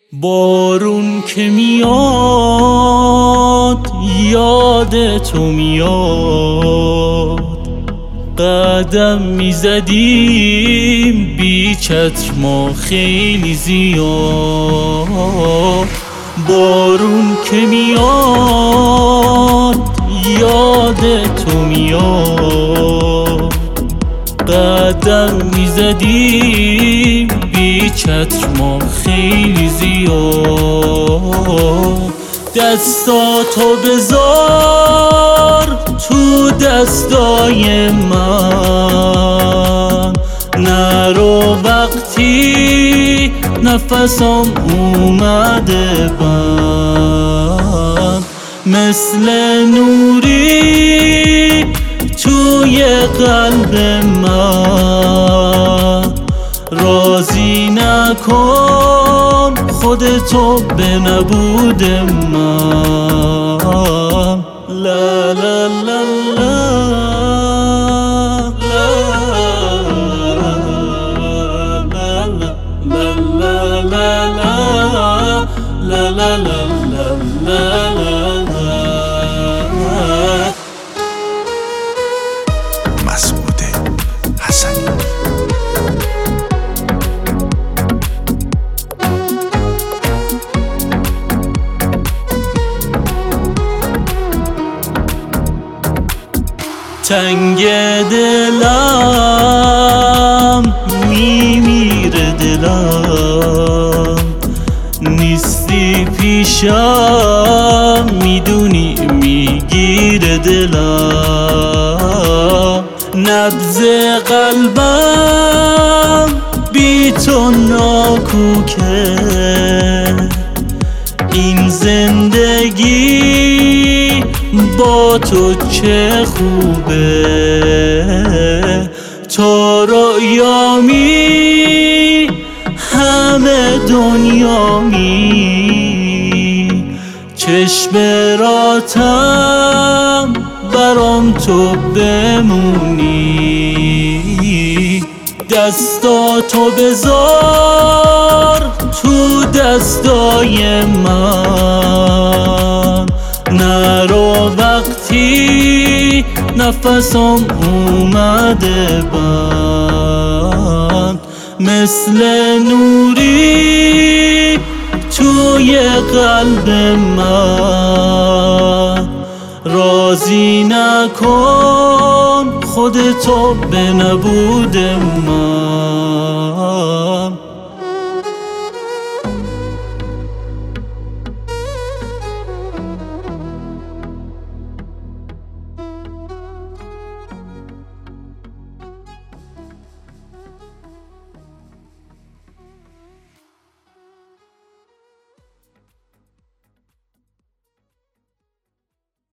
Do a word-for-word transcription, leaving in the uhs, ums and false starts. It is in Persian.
بارون که میاد یاد تو میاد، قدم میزدیم بی چتر ما خیلی زیاد. بارون که میاد یاد تو میاد، قدم میزدیم بی چتر ما خیلی زیاد. دستاتو بذار تو دستای من، نرو وقتی نفسم اومده بند. مثل نوری توی قلب من، راضی نکن خودتو به نبود من. لا لا لا لا لا لا لا مسعود حسنی. تنگ دلم میمیره دلم، نیستی پیشم میدونی میگیره دلم. نبض قلبم بی تو ناکوکه، این زندگی با تو چه خوبه. تو رویامی همه دنیامی، چشم راتم برام تو بمونی. دستاتو بذار تو دستای من، نرو وقتی نفسم اومده بند. مثل نوری توی قلب من، راضی نکن خودتو به نبود من.